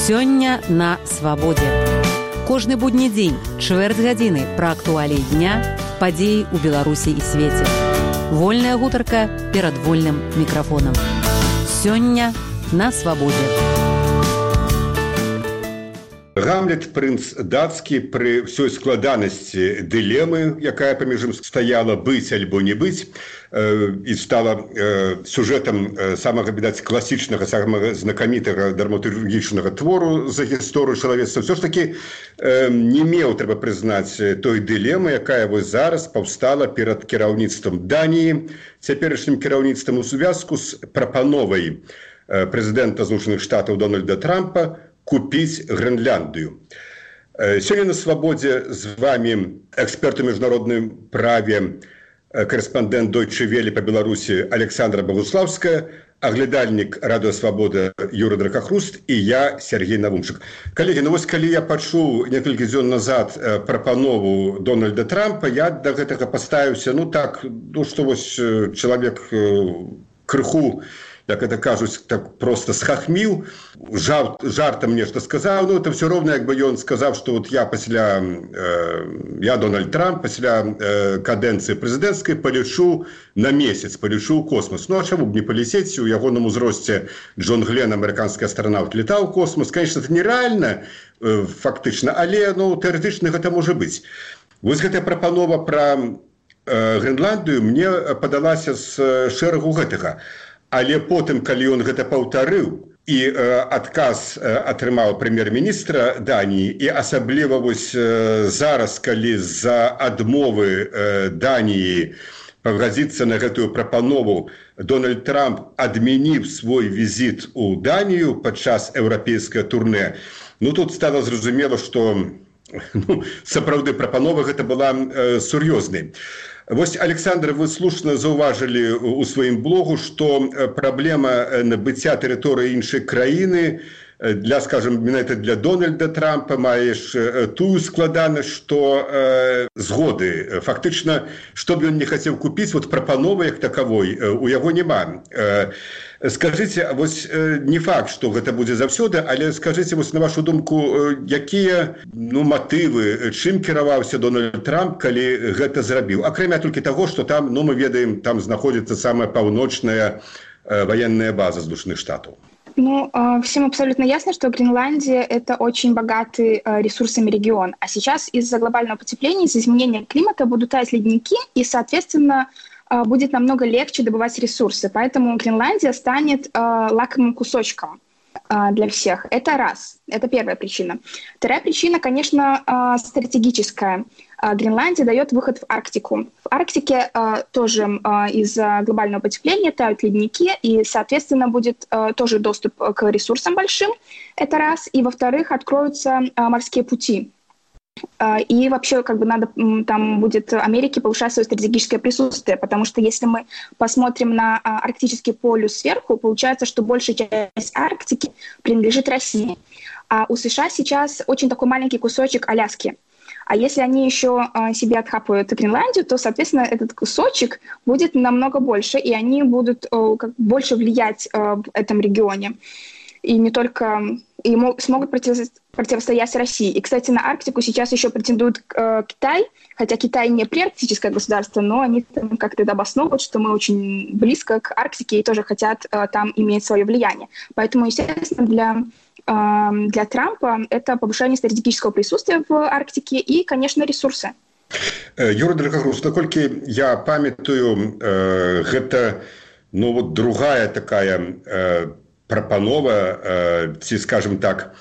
Сёння на свабодзе. Кожны будні дзень, чвэрць гадзіны пра актуаліі дня, падзеі ў Беларусі і свеце. Вольная гутарка перад вольным мікрафонам. Сёння на свабодзе. Гамлет, прынц дацкі, пры ўсёй складанасці дылемы, якая паміж ім стаяла быць альбо не быць, і стала сюжэтам самага, відаць, класічнага, самага знакамітага драматургічнага твору за гісторыю чалавецтва, ўсё ж такі не меў, трэба прызнаць, той дылемы, якая вось зараз паўстала перад кіраўніцтвам Даніі, цяперашнім кіраўніцтвам у звязку з прапановай прэзідэнта Злучаных Штатаў Дональда Трампа купіць Грэнляндыю. Сёння на свабодзе з вами эксперт у міжнародным праве, корэспандэнт Deutsche Welle па Беларусі Александра Богуславская, аглядальнік Радыё Свабода Юрый Дракахруст і я, Сергей Навумчык. Калегі, ну вось калі я пачуў некалькі дзён назад прапанову Дональда Трампа, я да гэтага паставіўся, што вось чалавек крыху, як это кажуць, так просто схахміў, жартам нешта сказаў, это все роўна, як бы ён сказаў, што вот я Дональд Трамп, пасля кадэнцыі прэзідэнцкай палечу на месяц, палечу ў космос. А чаму б не палецець? У ягоным узросце Джон Гленн, амерыканскі астранаўт, летаў у космос. Конечно, это нереальна, фактычна, але, тэарэтычна гэта можа быць. Вось гэтая прапанова пра Грэнландыю мне падалася з шэрагу гэтага. Але потым, калі ён гэта паўтарыў, і адказ атрымаў прэм'ер-міністра Даніі, і асабліва вось зараз, калі з-за адмовы Даніі пагадзіцца на гэтую прапанову, Дональд Трамп адмяніў свой візіт у Данію падчас еўрапейскага турнэ, тут стала зразумела, што сапраўды прапанова гэта была сур'ёзнай. Вось, Александр, вы слушна заўважылі ў сваім блогу, што праблема набыцця тэрыторыі іншай краіны менавіта для Дональда Трампа маеш тую складанасць, што згоды. Фактычна, што б ён не хацеў купіць, прапановы як такавой у яго няма. Скажыце, вось не факт, што гэта будзе заўсёды, але скажыце, вось на вашу думку, якія матывы, чым кіраваўся Дональд Трамп, калі гэта зрабіў? Акрамя толькі таго, што там, мы ведаем, там знаходзіцца самая паўночная военная база Злучаных Штатаў. Всем абсолютно ясно, что Гренландия – это очень богатый ресурсами регион. А сейчас из-за глобального потепления, из-за изменения климата будут таять ледники, и, соответственно, будет намного легче добывать ресурсы. Поэтому Гренландия станет лакомым кусочком для всех. Это раз. Это первая причина. Вторая причина, конечно, стратегическая. Гренландия дает выход в Арктику. В Арктике тоже из-за глобального потепления тают ледники, и, соответственно, будет тоже доступ к ресурсам большим. Это раз. И, во-вторых, откроются морские пути. И вообще там будет Америке повышать свое стратегическое присутствие, потому что если мы посмотрим на арктический полюс сверху, получается, что большая часть Арктики принадлежит России. А у США сейчас очень такой маленький кусочек Аляски. А если они еще себе отхапают Гренландию, то, соответственно, этот кусочек будет намного больше, и они будут больше влиять в этом регионе. И не только смогут противостоять России. И, кстати, на Арктику сейчас еще претендует Китай, хотя Китай не приарктическое государство, но они там как-то обосновывают, что мы очень близко к Арктике и тоже хотят там иметь свое влияние. Поэтому, естественно, для Трампа это повышение стратегического присутствия в Арктике и, конечно, ресурсы. Юрий Дракахруст, наколькі я памятаю, гэта другая такая прапанова, ці, скажем так,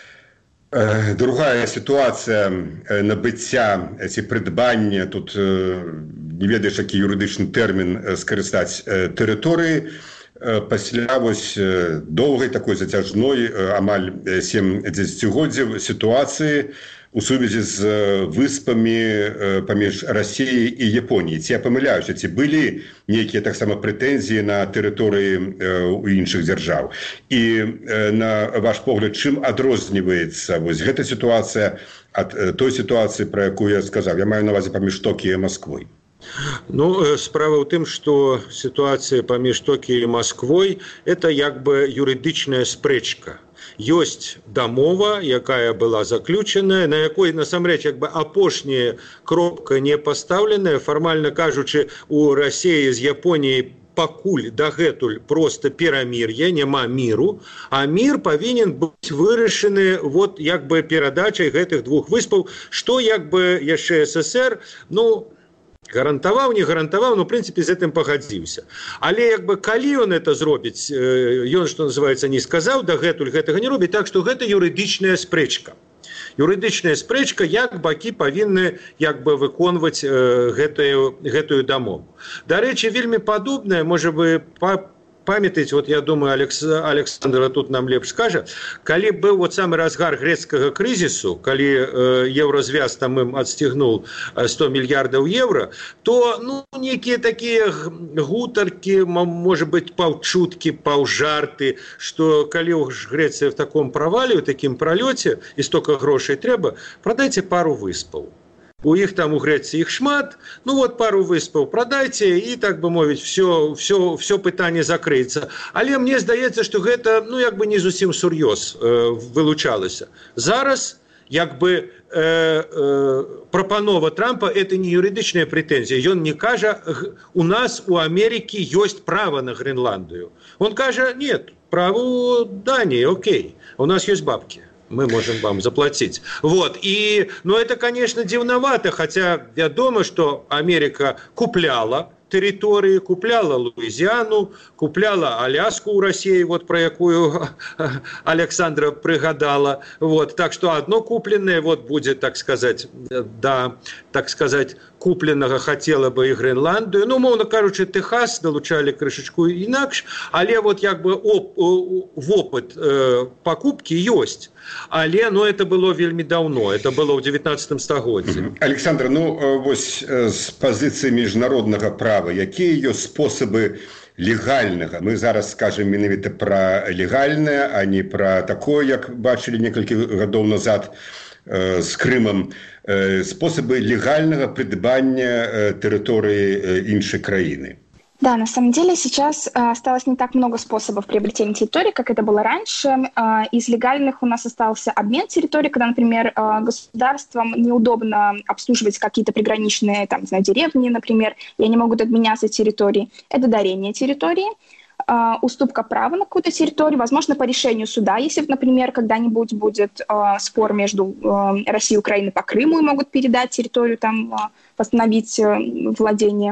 другая ситуація набыцця ці прыдбання, тут не ведаеш, які юрыдычны тэрмін скарыстаць, тэрыторыі пасля вось доўгай такой зацяжной, амаль 7 дзесяцігоддзяў сітуацыі у сувязі з выспамі паміж Расіяй і Японіяй. Ці я памыляюся, ці былі нейкія таксама прэтэнзіі на тэрыторыі ў іншых дзяржаў? І на ваш погляд, чым адрозніваецца вось гэта сітуацыя ад той сітуацыі, пра якую я сказаў? Я маю на ўвазе паміж Токіо і Масквой. Справа ў тым, што сітуацыя паміж Токіо і Масквой – это як бы юрыдычная спрэчка. ёсць дамова, якая была заключаная, на якой насамрэч як бы апошняя кропка не пастаўленая, фармальна кажучы, у Расіі з Японіяй пакуль дагэтуль просто перамір'е, няма міру, а мір павінен быць вырашаны вот як бы перадачай гэтых двух выспаў, што як бы яшчэ СССР, гарантаваў, не гарантаваў, но, в прынцыпе, з гэтым пагадзіўся. Але, як бы, калі ён это зробіць, ён, што называецца, не сказаў, дагэтуль гэтага не робіць, так што гэта юрыдычная спрэчка. Юрыдычная спрэчка, як бакі павінны, як бы, выконваць гэтую дамову. Дарэчы, вельмі падобнае, можа бы, памятаеце, вот я думаю, Александр тут нам лепш скажа, калі быў вот самы разгар грэцкага крызісу, калі еўразвяз там ім адсцігнуў 100 мільярдаў еўра, то нейкія такія гутаркі, можа быць, паўчуткі, паўжарты, што калі Грэцыя в таком правале, у такім пралёце, і стока грошай трэба, прадайце пару выспаў. У іх там у Грэцыі іх шмат, пару выспаў прадайце і, так бы мовіць, все пытанне закрыецца. Але мне здаецца, што гэта, як бы не зусім сур'ёз вылучалася. Зараз, як бы, прапанова Трампа – это не юрыдычная прэтэнзія. Ён не кажа, у нас, у Амерыкі ёсць права на Гренландыю. Он кажа, нет, право у Дании, окей, у нас есть бабки. Мы можем вам заплатить. Вот. И, это, конечно, дивновато, хотя вядома, что Америка купляла территории, купляла Луизиану, купляла Аляску у России, вот про якую Александра пригадала. Вот. Так что одно купленное вот будет, так сказать, купленага хотела бы и Гренландию. Мовно кажучи, Техас долучали крышечку інакш, але вот як бы вопыт покупки есть. Але, это было вельмі давно, это было в 19 стагоддзі. Александр, вось з пазіцыі міжнароднага права, якія ёсць спосабы легальнага? Мы зараз скажем менавіта пра легальнае, а не пра такое, як бачылі некалькі гадоў назад з Крымам, способы легального придбания территории іншей краины. Да, на самом деле сейчас осталось не так много способов приобретения территории, как это было раньше. Из легальных у нас остался обмен территорией, когда, например, государствам неудобно обслуживать какие-то приграничные деревни, например, и они могут обменяться территорией. Это дарение территории. Уступка права на какую-то территорию, возможно, по решению суда, если, например, когда-нибудь будет спор между Россией и Украиной по Крыму и могут передать территорию, восстановить владение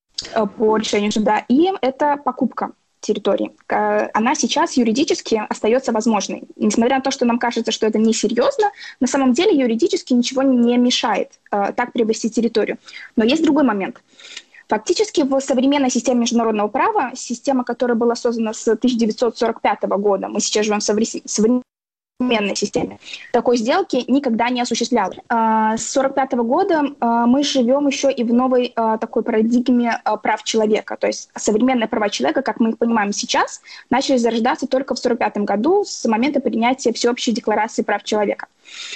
по решению суда. И это покупка территории. Она сейчас юридически остается возможной. Несмотря на то, что нам кажется, что это несерьезно, на самом деле юридически ничего не мешает так приобрести территорию. Но есть другой момент. Фактически в современной системе международного права, система, которая была создана с 1945 года, мы сейчас живем в современной системе, такой сделки никогда не осуществлялась. С 1945 года мы живем еще и в новой такой парадигме прав человека. То есть современные права человека, как мы их понимаем сейчас, начали зарождаться только в 1945 году с момента принятия Всеобщей декларации прав человека.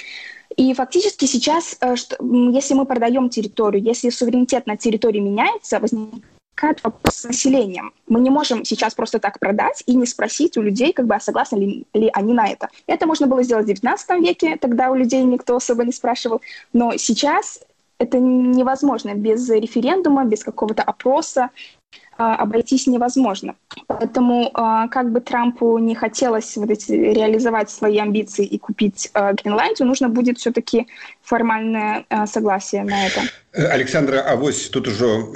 И фактически сейчас, если мы продаем территорию, если суверенитет на территории меняется, возникает вопрос с населением. Мы не можем сейчас просто так продать и не спросить у людей, согласны ли они на это. Это можно было сделать в XIX веке, тогда у людей никто особо не спрашивал. Но сейчас это невозможно. Без референдума, без какого-то опроса обойтись невозможно. Поэтому, как бы Трампу не хотелось реализовать свои амбиции и купить Гренландию, нужно будет все-таки формальное согласие на это. Александра, а вось тут ужо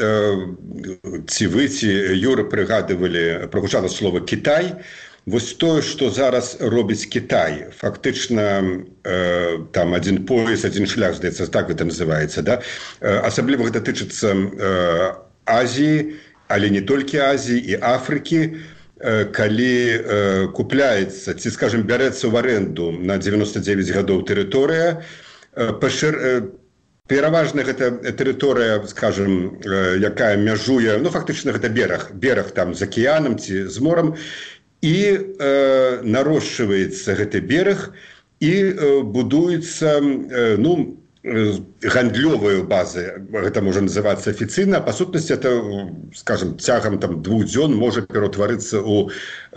ці вы, ці Юра прыгадывалі, прагучала слово «Кітай». Вось тое, што зараз робіць Кітай, фактычна там адзін пояс, адзін шлях, здаецца, так гэта называецца, да? Асабліва гэта тычыцца Азіі, але не толькі Азіі і Афрыкі, калі купляецца, ці, скажем, бярэцца ў арэнду на 99 гадоў тэрыторыя, пераважна гэта тэрыторыя, скажем, якая мяжуе, фактычна гэта бераг там з акіянам ці з морам, і нарошчваецца гэты бераг і будуецца, гандлёвыя базы, гэта можа называцца афіцыйна, па сутнасці это, скажем, цягам 2 дзён можа пераўтварыцца ў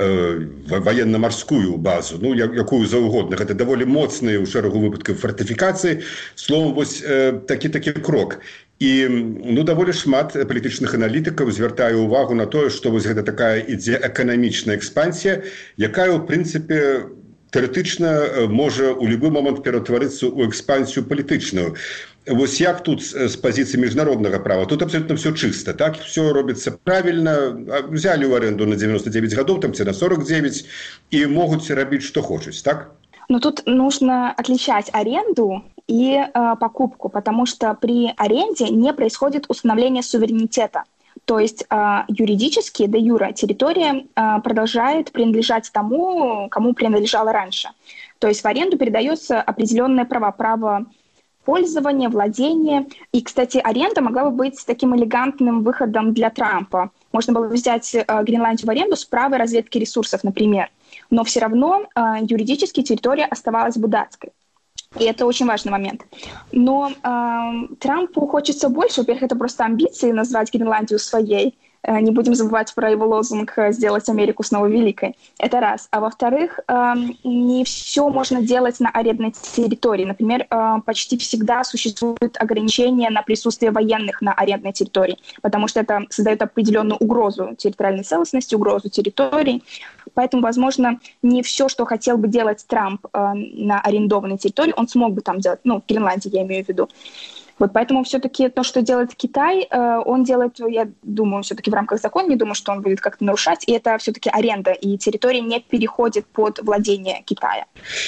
ваенна-марскую базу, ну якую заўгодна. Гэта даволі моцныя ў шэрагу выпадкаў фартыфікацыі. Словом, вось такі крок. І даволі шмат палітычных аналітыкаў звяртае ўвагу на тое, што вось гэта такая ідзе эканамічная экспансія, якая ў прынцыпе тэарэтычна можа ў любы момант ператварыцца ў экспансію палітычную. Вось як тут з пазіцыі міжнароднага права? Тут абсолютно все чыста, так? Все робіцца правільна, взялі ў аренду на 99 гадоў, там ці на 49, і могуць рабіць, што хочуць, так? Но тут нужно отличать аренду и покупку, потому что при аренде не происходит установление суверенитета. То есть юридически, де юре, территория продолжает принадлежать тому, кому принадлежала раньше. То есть в аренду передается определенное право пользования, владения. И, кстати, аренда могла бы быть таким элегантным выходом для Трампа. Можно было взять Гренландию в аренду с правой разведки ресурсов, например. Но все равно юридически территория оставалась бы датской. И это очень важный момент. Но Трампу хочется больше. Во-первых, это просто амбиции назвать Гренландию своей. Не будем забывать про его лозунг «сделать Америку снова великой». Это раз. А во-вторых, не все можно делать на арендной территории. Например, почти всегда существуют ограничения на присутствие военных на арендной территории, потому что это создает определенную угрозу территориальной целостности, угрозу территории. Поэтому, возможно, не все, что хотел бы делать Трамп на арендованной территории, он смог бы там делать, в Гренландии я имею в виду. Вот поэтому все-таки то, что делает Китай, он делает, я думаю, все-таки в рамках закона, не думаю, что он будет как-то нарушать, и это все-таки аренда, и территория не переходит под владение Китая.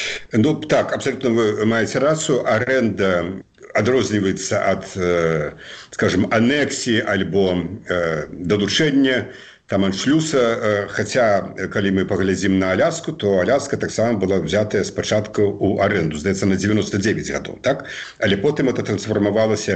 Так, абсолютно вы маете рацию. Аренда адрозніваецца ад, скажем, анексіі альбо далучэння там аншлюса, хаця калі мы паглядзім на Аляску, то Аляска таксама была взятая спачатку ў аренду, здаецца, на 99 гадоў, так? Але потым это трансфармавалася,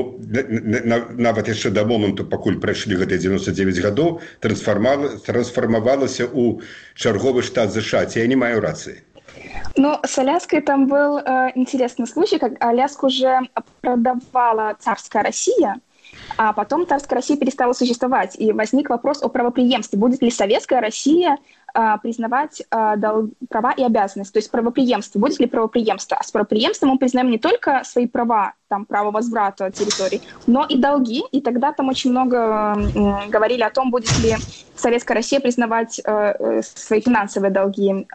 нават яшчэ да моманту, пакуль прайшлі гэтыя 99 гадоў, трансфармавалася ў чарговы штат США. Ці я не маю рацыі? Ну, с Аляской там был интересный случай, как Аляску уже продавала царская Россия, а потом царская Россия перестала существовать, и возник вопрос о правопреемстве. Будет ли советская Россия признавать права и обязанности, то есть правопреемство, будет ли правопреемство? А с правопреемством мы признаем не только свои права, там, право возврата территорий, но и долги, и тогда там очень много говорили о том, будет ли советская Россия признавать свои финансовые долги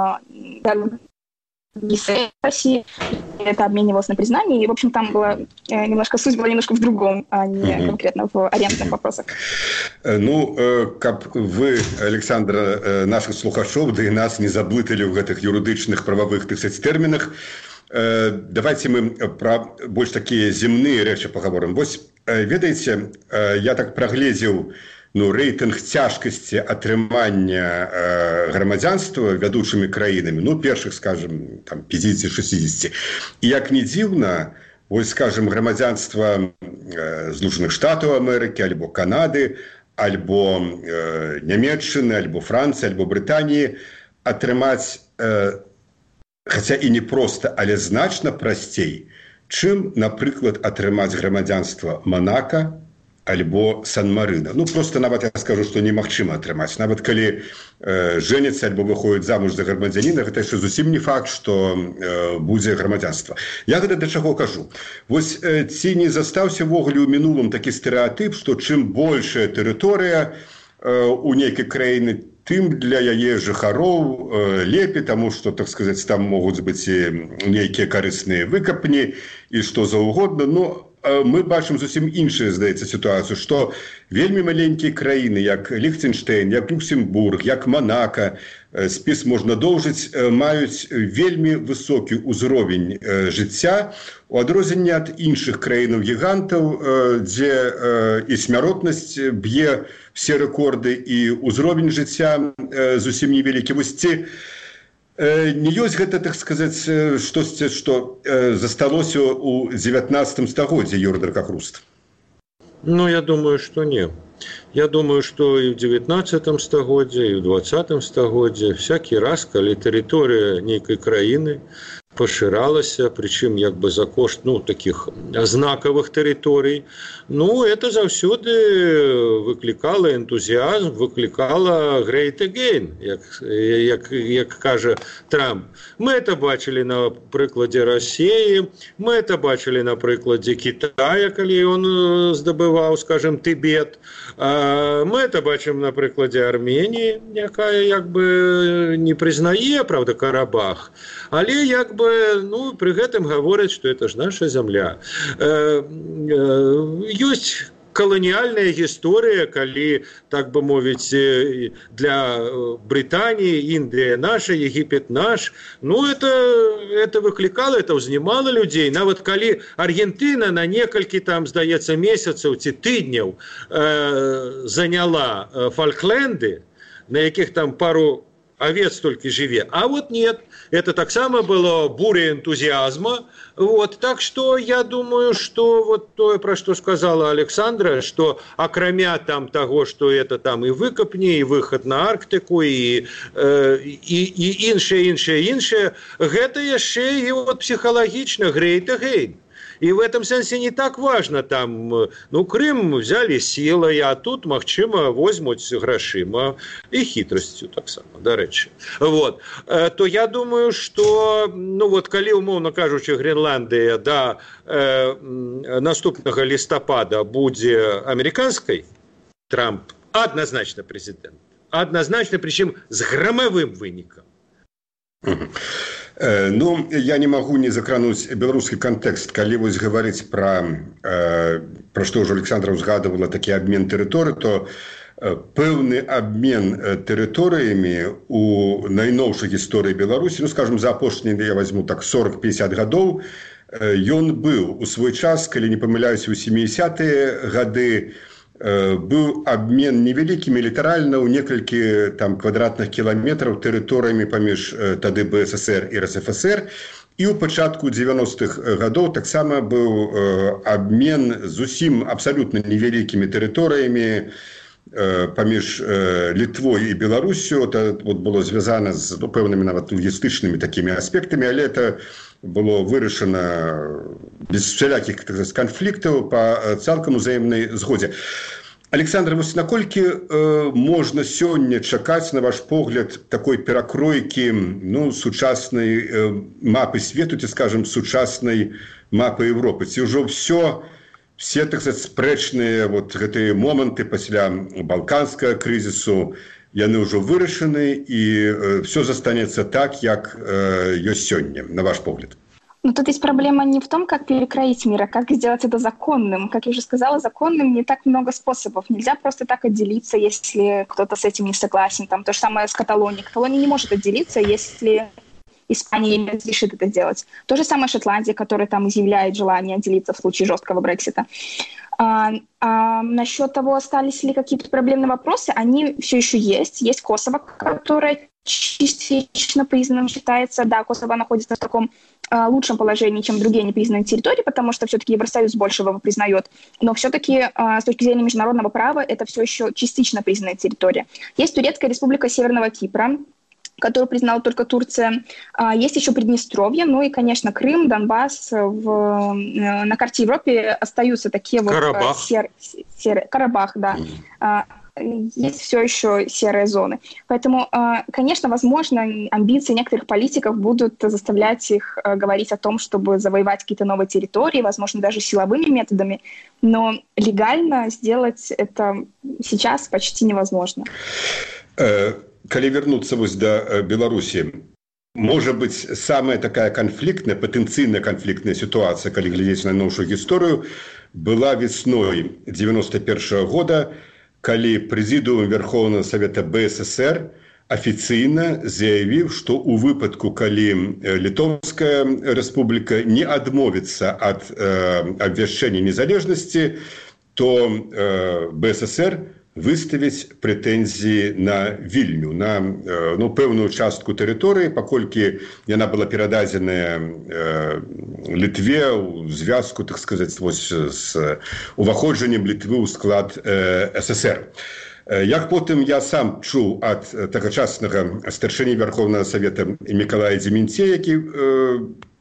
России, это обменивалось на признание, и, в общем, там была суть была немножко в другом, а не конкретно в арендных вопросах. Ну, каб вы, Александра, наших слухачоў, да і нас не заблыталі ў гэтых юрыдычных прававых тэрмінах, давайте мы пра больш такія земныя рэчы пагаворым. Вось, ведаеце, я так прагледзеў рэйтынг цяжкасці атрымання грамадзянства вядучымі краінамі, першых, скажем, там 50-60. І як не дзіўна, вось, скажем, грамадзянства Злучаных Штатаў Амерыкі, альбо Канады, альбо Нямецчыны, альбо Францыі, альбо Брытаніі атрымаць, хаця і не проста, але значна прасцей, чым, напрыклад, атрымаць грамадзянства Манака альбо Сан-Марына. Просто нават я скажу, што немагчыма атрымаць. Нават калі жэняцца альбо выходзяць замуж за грамадзяніна, гэта яшчэ зусім не факт, што будзе грамадзянства. Я гэта да чаго кажу? Вось ці не застаўся ввогуле ў мінулым такі стэрэатып, што чым большая тэрыторыя у нейкай краіны, тым для яе жыхароў лепей, таму што, так сказаць, там могуць быць нейкія карысныя выкапні і што заўгодна, мы бачым зусім іншую, здаецца, сітуацыю, што вельмі маленькія краіны, як Ліхтенштейн, як Люксембург, як Манака, спіс можна доўжыць, маюць вельмі высокі ўзровень жыцця, у адрозненні ад іншых краінаў-гігантаў, дзе і смяротнасць б'е все рэкорды, і ўзровень жыцця зусім невялікі. Вось ці не ёсць гэта, так сказаць, штосьці, што засталося ў 19 стагоддзі, Юрий Дракохруст? Я думаю, что не. Я думаю, что и в 19 стагоддзе, и в 20 стагоддзе всякий раз, калі тэрыторыя нейкай краіны пашыралася, прычым як бы за кошт такіх знакавых тэрыторый. Это заўсёды выклікала энтузіазм, выклікала great again, як кажа Трамп. Мы это бачылі на прыкладзе Расіі, мы это бачылі на прыкладзе Китая, калі ён здабываў, скажем, Тибет. Мы это бачым на прыкладзе Арменіі, якая як бы не прызнае, правда, Карабах, але як бы пры гэтым гавораць, што это ж наша зямля. Ёсць каланіяльная гісторыя, калі, так бы мовіць, для Брытаніі Індыя наша, Егіпет наш. Это выклікала, это ўзнімала людзей. Нават калі Аргентына на некалькі, здаецца, месяцаў ці тыдняў заняла Фалкленды, на якіх пару овец только жыве. А нет, это таксама было буря энтузиазма. Так что я думаю, что то, про что сказала Александра, что акрамя того, что это и выкопни, и выход на Арктику, и іншае, гэта яшчэ і психологично great again. И в этом смысле не так важно, Крым взяли силой, а тут, магчыма, возьмут грашыма и хитростью, так само, до речи. То я думаю, что, калі, умоўна кажучы, Гренландия до наступного листопада будзе американской, Трамп однозначно президент. Однозначно, причем с громовым вынікам. Я не могу не закрануць беларускі кантэкст, калі гаварыць пра што ўжо Александра узгадывала такі абмен тэрыторый, то пэўны абмен тэрыторыямі у найноўшай гісторыі Беларусі, скажем, за апошнія, я возьму 40-50 гадоў, ён быў у свой час, калі не памыляюся, у 70-е гады, быў абмен невялікімі, літаральна ў некалькі квадратных кіламетраў тэрыторыямі паміж тады БССР і РСФСР. І ў пачатку 90-х гадоў таксама быў абмен зусім абсалютна невялікімі тэрыторыямі паміж Літвой і Беларусю. Это было звязана з пэўнымі нават логістычнымі такімі аспектамі, але это было вырашана без всялякіх канфліктаў па цалкам узаемнай згодзе. Александр, наколькі можна сёння чакаць, на ваш погляд, такой перакройкі сучаснай мапы свету, ці, скажем, сучаснай мапы Европы? Ці ўжо все спрэчныя гэтыя моманты пасля балканскага крызісу, яны ўжо вырашаны, і все застанецца так, як ёсць сёння, на ваш погляд? Тут есть проблема не в том, как перекроить мир, а как сделать это законным. Как я уже сказала, законным не так много способов. Нельзя просто так отделиться, если кто-то с этим не согласен. То же самое с Каталонией. Каталония не может отделиться, если Испания не разрешит это делать. То же самое Шотландия, которая изъявляет желание отделиться в случае жесткого Брексита. Насчет того, остались ли какие-то проблемные вопросы, они все еще есть. Есть Косово, которое частично признанным считается. Да, Косово находится в таком лучшем положении, чем другие непризнанные территории, потому что все-таки Евросоюз больше его признает. Но все-таки с точки зрения международного права это все еще частично признанная территория. Есть Турецкая республика Северного Кипра, которую признала только Турция. Есть еще Приднестровье, и, конечно, Крым, Донбасс. На карте Европы остаются такие Карабах. Карабах, да. Есть все еще серые зоны. Поэтому, конечно, возможно, амбиции некоторых политиков будут заставлять их говорить о том, чтобы завоевать какие-то новые территории, возможно, даже силовыми методами, но легально сделать это сейчас почти невозможно. Калі вернуться до Беларусі, может быть, самая такая конфликтная, потенциально конфликтная ситуация, калі глядзець на новую историю, была весной 91 года, калі Президиум Верховного Совета БССР официально заявил, что у выпадку, калі Литовская республика не адмовится от обвяшчэння незалежности, то БССР выставіць прэтэнзіі на Вільню, на пэўную частку тэрыторыі, паколькі яна была перададзеная Літве ў звязку, так сказаць, з уваходжаннем Літвы ў склад СССР. Як потым я сам чуў ад тагачаснага старшыні Верховнага Савета Мікалая Дземінце, які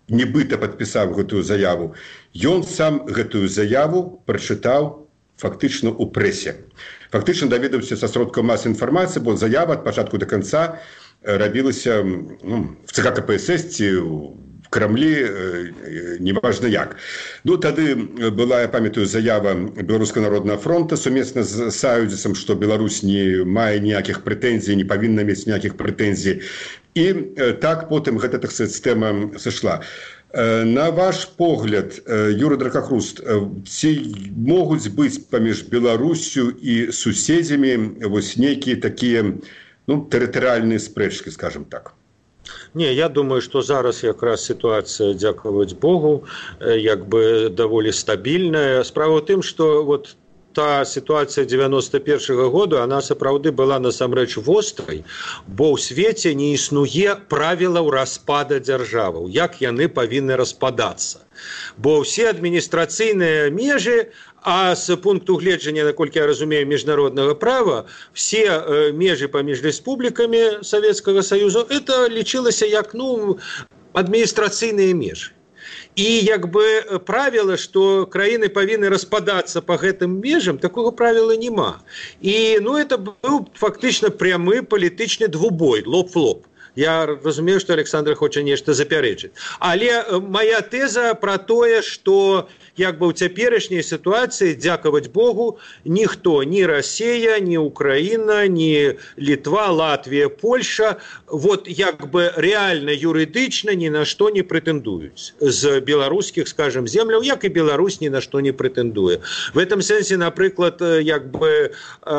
нібыта падпісаў гэтую заяву, ён сам гэтую заяву прачытаў фактычна ў прэсе. Фактычна даведаўся са сродкаў масавай інфармацыі, бо заява ад пачатку да канца рабілася в ЦК КПСС ці в Крамлі, неважна як. Тады была, я памятаю, заява Беларускага народнага фронта сумесна з Саюдзісам, што Беларусь не мае ніякіх прэтэнзій, не павінна мець ніякіх прэтэнзій. І так потым гэта, так сказаць, тэма сышла. На ваш погляд, Юрый Дракахруст, ці могуць быць паміж Беларусю і суседзямі вось нейкія такія тэрытарыяльныя спрэчкі, скажем так? Не, я думаю, што зараз якраз сітуацыя, дзякаваць Богу, як бы даволі стабільная. Справа ў тым, што вот та сітуацыя 91-го году, она сапраўды была насамрэч вострай, бо ў свеце не існуе правілаў распада дзяржаваў, як яны павінны распадацца. Бо ўсе адміністрацыйныя межы, а з пункту гледжання, наколькі я разумею, міжнароднага права, все межы паміж рэспублікамі Савецкага Саюзу, это лічылася як, адміністрацыйныя межы. І як бы правіла, што краіны павінны распадацца па гэтым межам, такога правіла няма. І это быў фактычна прямы палітычны двубой, лоб в лоб. Я разумею, што Александр хоча нешта запярэчыць. Але моя тэза пра тое, што як бы ў цяперашняй сітуацыі, дзякаваць Богу, ніхто, ні Расія, ні Украіна, ні Літва, Латвія, Польша, вот як бы рэальна юрыдычна ні на што не прэтэндуюць. З беларускіх, скажем, земляў, як і Беларусь ні на што не прэтэндуе. В этом сэнсе, напрыклад, як бы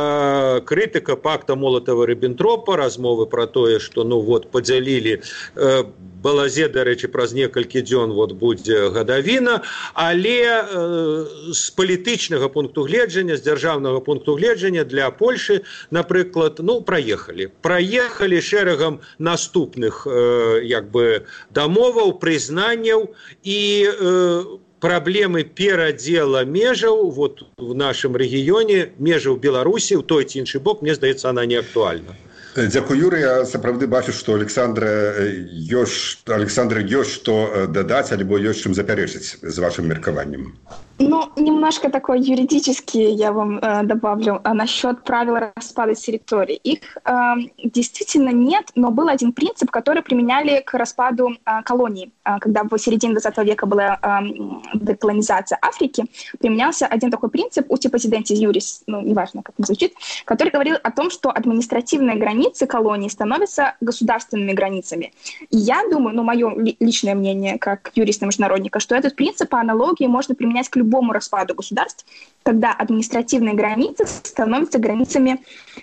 крытыка пакта Молатава-Ріббентропа, размовы пра тое, што падзялілі Балазе, дарэчы, праз некалькі дзён будзе гадавіна, але з палітычнага пункту гледжання, з дзяржаўнага пункту гледжання для Польшы, напрыклад, праехалі. Праехалі шэрагам наступных як бы дамоваў, прызнанняў і праблемы перадзела межаў в нашым рэгіёне, межаў Беларусі, ў той ці іншы бок, мне здаецца, она не актуальна. Дзякую, Юрый. Я сапраўды бачу, што Александра ёсць што дадаць, альбо ёсць чым запярэчыць з вашым меркаваннем. Немножко такой юридический я вам добавлю насчет правил распада территорий. Их действительно нет, но был один принцип, который применяли к распаду колоний. Когда в середине 20 века была деколонизация Африки, применялся один такой принцип «Утипозидентис юрис», неважно, как он звучит, который говорил о том, что административные границы колонии становятся государственными границами. И я думаю, мое личное мнение, как юриста-международника, что этот принцип по аналогии можно применять к любому распаду государств, когда административные границы становятся границами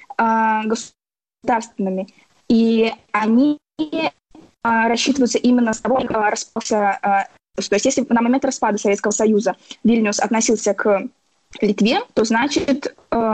государственными. И они рассчитываются именно с того, как распался... То есть если на момент распада Советского Союза Вильнюс относился к Литве, то значит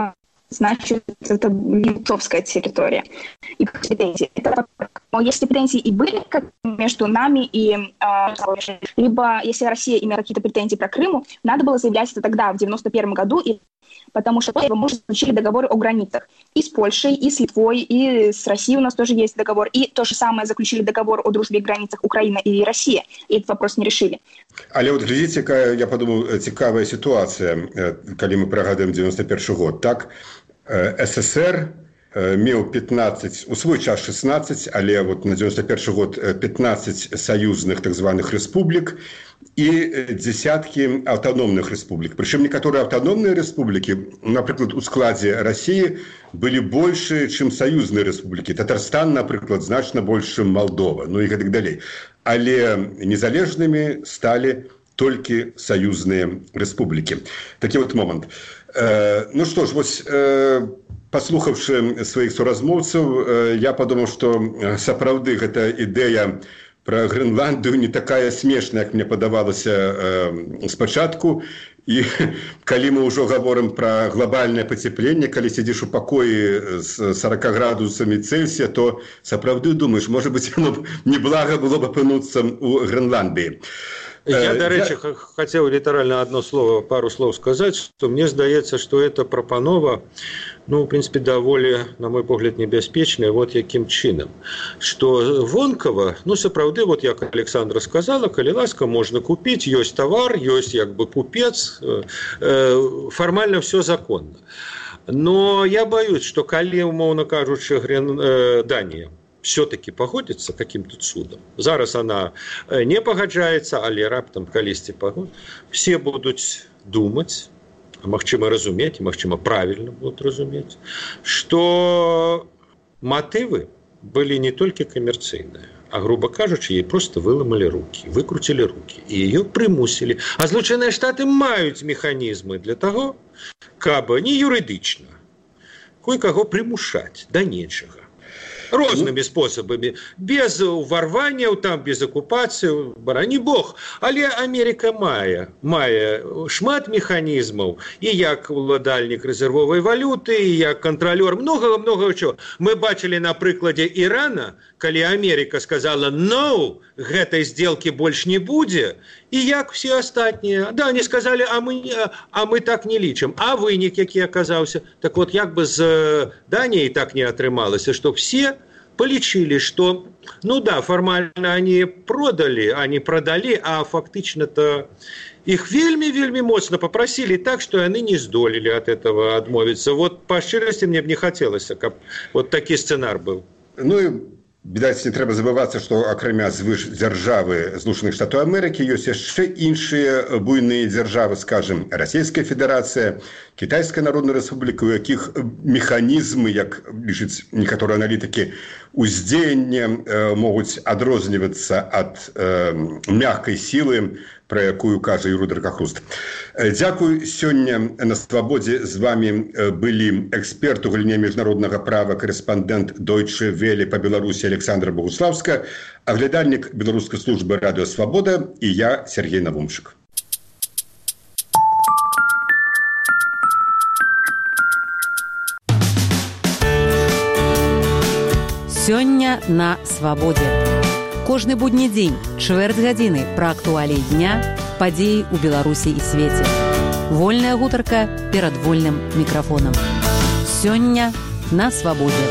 это литовская территория. И претензии. Но если претензии и были между нами и либо если Россия имела какие-то претензии про Крым, надо было заявлять это тогда, в 91 году, потому что мы уже заключили договоры о границах и с Польшей, и с Литвой, и с Россией у нас тоже есть договор. И то же самое заключили договор о дружбе и границах Украина и Россия. И этот вопрос не решили. Але глядзіце, якая, я подумал, цікавая ситуация, калі мы прыгадываем 91 год, так? СССР меў 15, у свой час 16, але на 91 год 15 саюзных так званых рэспублік і десяткі аўтаномных рэспублік. Прычым некаторыя аўтаномныя рэспублікі, напрыклад, у складзе Расіі былі большы, чым саюзныя рэспублікі. Татарстан, напрыклад, значна больш, чым Малдова, і гэтак далей. Але незалежнымі сталі толькі саюзныя рэспублікі. Такі момант. Што ж, паслухаўшы сваіх суразмоўцаў, я падумаў, што сапраўды гэта ідэя пра Грэнландыю не такая смешная, як мне падавалася спачатку. І калі мы ўжо гаворым пра глобальнае пацяпленне, калі сядзіш у пакоі з 40 градусамі Цельсія, то сапраўды думаеш, можа быць, неблага было б апынуцца ў Грэнландыі. Я, до речі, хотів літаральна пару слов сказати, що мені здається, що ця пропанова, в принципі, доволі, на мой погляд, небезпечна, от яким чином. Що вонкова, справді, от як Олександра сказала, коли ласка, можна купити, є товар, є купець, формально все законно. Но я боюсь, що коли, умовно кажучи, Данія все-таки погодится каким-то чудом. Зараз она не погоджається, але раптом колись погодить. Все будуть думати, магчыма разумець, магчыма правильно будуть разумець, що мотивы были не только коммерційные, а, грубо кажучи, їй просто виламали руки, викрутили руки і її примусили. А Злучені Штати мають механізми для того, каб не юридично кое-кого примушать до нечего. Рознымі способамі, без уварвання, там, без акупацыі, барані Бог. Але Америка мае шмат механізмаў, і як уладальнік рэзервовай валюты, і як кантралёр, много чого. Мы бачили на прыкладзе Ірана, калі Америка сказала «no», гэтай сделки больше не будзе, і як все астатнія. Да, они сказали, а мы так не лічым. А вынік, які аказаўся. Так вот, як бы з Даніяй так не атрымалася, што все полічили, что, формально они продали, а фактично-то их вельми моцно попросили так, что они не здолели от этого отмовиться. Вот по щирости мне бы не хотелось, как вот такой сценар был. Відаць, не трэба забывацца, што акрамя звышдзяржавы Злучаных Штатаў Амерыкі ёсць яшчэ іншыя буйныя дзяржавы, скажем, Расійская Федэрацыя, Кітайская Народная Рэспубліка, у якіх механізмы, як лічаць некаторыя аналітыкі, уздзеяння могуць адрознівацца ад мяккай сілы, про якую кажа Юрий Дракахруст. Дзякуй. Сёння на Свабодзе з вами былі эксперт у галіне міжнароднага права, корэспандэнт Deutsche Welle па Беларусі Александра Богуславска, аглядальнік беларускай службы радыё Свабода і я, Сергей Навумчык. Сёння на Свабодзе. Кожны будні дзень, чвэрць гадзіны пра актуаліі дня, падзеі ў Беларусі і свеце. Вольная гутарка перад вольным мікрафонам. Сёння на Свабодзе.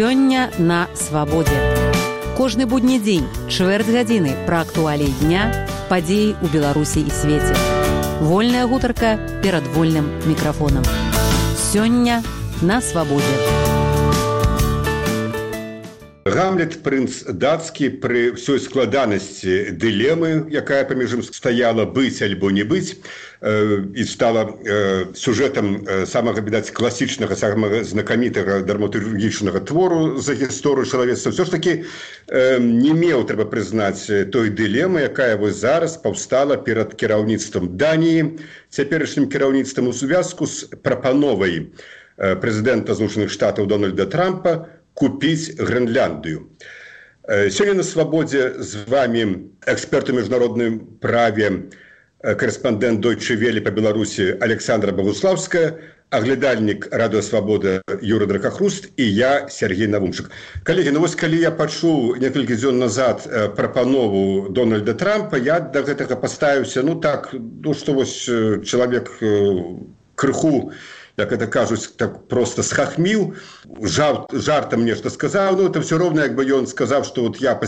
Сёння на свабодзе. Кожны будні дзень, чвэрць гадзіны пра актуаліі дня, падзеі ў Беларусі і свеце. Вольная гутарка перад вольным мікрафонам. Сёння на свабодзе. Гамлет, прынц дацкі, пры ўсёй складанасці дылемы, якая паміж ім стаяла быць альбо не быць, і стала сюжэтам самага, відаць, класічнага, самага знакамітага драматургічнага твору за гісторыю чалавецтва, ўсё ж такі не меў, трэба прызнаць, той дылемы, якая вось зараз паўстала перад кіраўніцтвам Даніі, цяперашнім кіраўніцтвам у звязку з прапановай прэзідэнта Злучаных Штатаў Дональда Трампа купіць Грэнляндыю. Сёння на свабодзе з вами эксперт у міжнародным праве, корэспандэнт Deutsche Welle па Беларусі Александра Богуславская, аглядальнік Радыё Свабода Юрый Дракахруст і я, Сергей Навумчык. Калегі, вось калі я пачуў некалькі дзён назад прапанову Дональда Трампа, я да гэтага паставіўся, што вось чалавек крыху, як это кажуць, так просто схахміў, жартам нешта сказаў, это все роўна, як бы ён сказаў, што вот я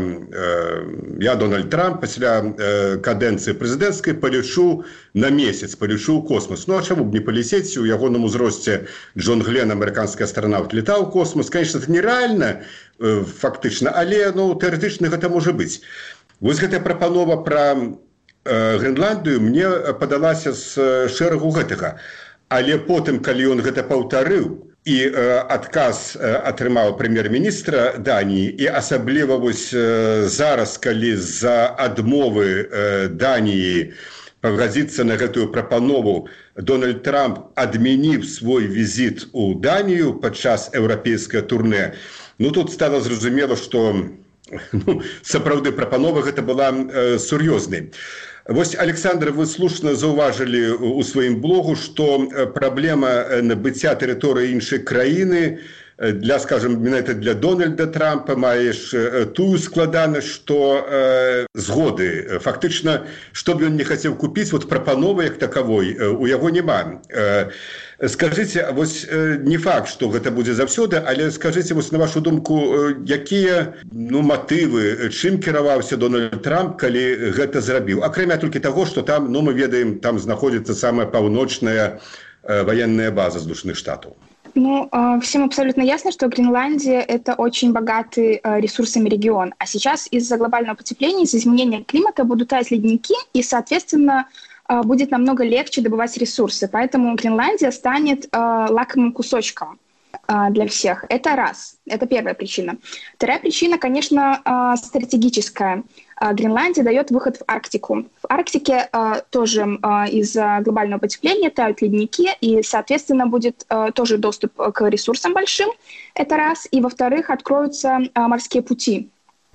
Дональд Трамп, пасля кадэнцыі прэзідэнцкай палечу на месяц, палечу ў космос. А чаму б не палецець? У ягоным узросце Джон Глен, амерыканскі астранаўт, летаў у космос. Конечно, это нереальна, фактычна, але тэарэтычна гэта можа быць. Вось гэтая прапанова пра Грэнландыю мне падалася з шэрагу гэтага. Але потым, калі ён гэта паўтарыў, і адказ атрымаў прэм'ер-міністра Даніі, і асабліва вось зараз, калі з-за адмовы Даніі пагадзіцца на гэтую прапанову, Дональд Трамп адмяніў свой візіт у Данію падчас еўрапейскае турнэ, тут стала зразумела, што сапраўды прапанова гэта была сур'ёзнай. Вось, Александр, вы слушна заўважылі ў сваім блогу, што праблема набыцця тэрыторыі іншай краіны менавіта для Дональда Трампа маеш тую складанасць, што згоды. Фактычна, што б ён не хацеў купіць, прапановы як такавой у яго няма. Скажыце, вось не факт, што гэта будзе заўсёды, але скажыце, вось на вашу думку, якія матывы, чым кіраваўся Дональд Трамп, калі гэта зрабіў? Акрамя толькі таго, што там, мы ведаем, там знаходзіцца самая паўночная военная база Злучаных Штатаў. Всем абсолютно ясно, что Гренландия – это очень богатый ресурсами регион. А сейчас из-за глобального потепления, из-за изменения климата будут таять ледники, и, соответственно, будет намного легче добывать ресурсы. Поэтому Гренландия станет лакомым кусочком для всех. Это раз. Это первая причина. Вторая причина, конечно, стратегическая. Гренландия дает выход в Арктику. В Арктике тоже из-за глобального потепления тают ледники, и, соответственно, будет тоже доступ к ресурсам большим. Это раз. И, во-вторых, откроются морские пути.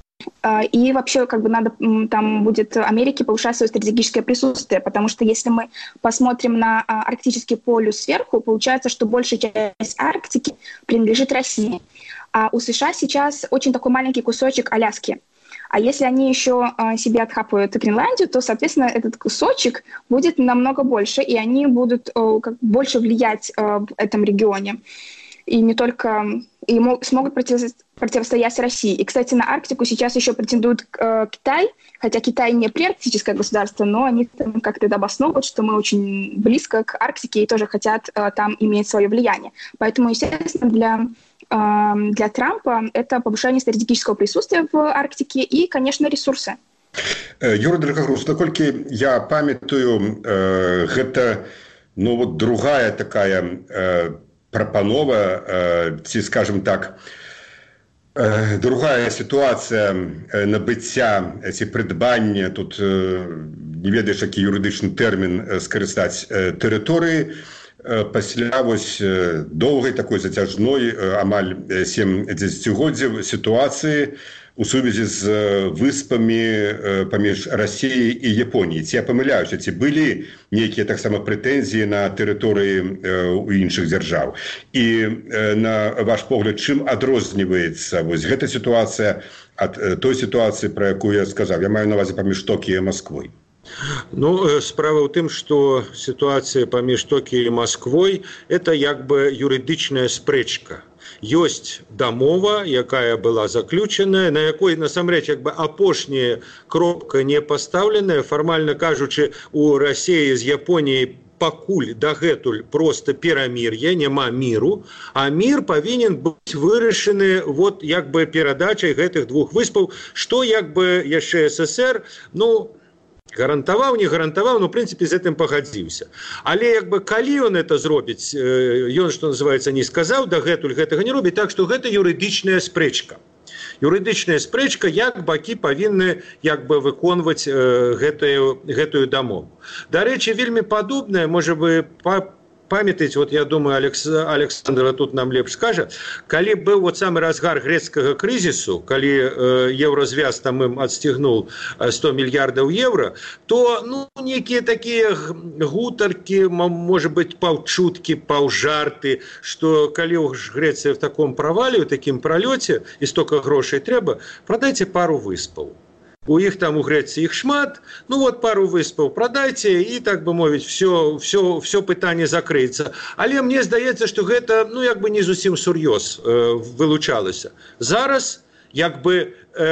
И вообще, надо там будет Америке повышать свое стратегическое присутствие, потому что если мы посмотрим на арктический полюс сверху, получается, что большая часть Арктики принадлежит России. А у США сейчас очень такой маленький кусочек Аляски. А если они еще себе отхапывают Гренландию, то, соответственно, этот кусочек будет намного больше, и они будут больше влиять в этом регионе. И не только... И смогут противостоять России. И, кстати, на Арктику сейчас еще претендует Китай, хотя Китай не приарктическое государство, но они там как-то обосновывают, что мы очень близко к Арктике и тоже хотят там иметь свое влияние. Поэтому, естественно, для Трампа это повышение стратегического присутствия в Арктике и, конечно, ресурсы. Юрий Дракахруст, наколькі я памятаю, гэта другая такая прапанова, ці, скажем так, другая ситуація набыцця ці прыдбання, тут не ведаеш, які юрыдычны тэрмін скарыстаць, тэрыторыі пасля вось доўгай такой зацяжной, амаль 7 дзесяцігоддзяў сітуацыі у сувязі з выспамі паміж Расіяй і Японіяй. Ці я памыляюся, ці былі нейкія таксама прэтэнзіі на тэрыторыі ў іншых дзяржаў? І на ваш погляд, чым адрозніваецца вось гэта сітуацыя ад той сітуацыі, пра якую я сказаў? Я маю на ўвазе паміж Токіё і Масквой. Справа ў тым, што сітуацыя паміж Токіё і Масквой – это як бы юрыдычная спрэчка. ёсць дамова, якая была заключаная, на якой насамрэч як бы апошняя кропка не пастаўленая, фармальна кажучы, у Расіі з Японіяй пакуль дагэтуль просто перамір'я, няма міру, а мір павінен быць вырашаны вот як бы перадачай гэтых двух выспаў, што як бы яшчэ СССР, ну, гарантаваў, не гарантаваў, но в прынцыпе з гэтым пагадзіўся. Але як бы калі ён это зробіць, ён, што называецца, не сказаў, дагэтуль гэтага не робіць, так што гэта юрыдычная спрэчка. Юрыдычная спрэчка, як бакі павінны як бы выконваць гэтую дамову. Дарэчы, вельмі падобнае, можа вы памятаеце, вот я думаю, Александра тут нам лепш скажа, калі быў вот самы разгар грэцкага крызісу, калі еўразвяз там ім адсцігнуў 100 мільярдаў еўра, то ну, некія такія гутаркі, можа быць, паўчуткі, паўжарты, што калі Грэцыя в таком правале, у такім пралёце, і столько грошай трэба, прадайце пару выспаў. У іх там у Грэцыі іх шмат, ну вот пару выспаў прадайце і, так бы мовіць, все пытанне закрыецца. Але мне здаецца, што гэта, ну, як бы не зусім сур'ёз вылучалася. Зараз, як бы,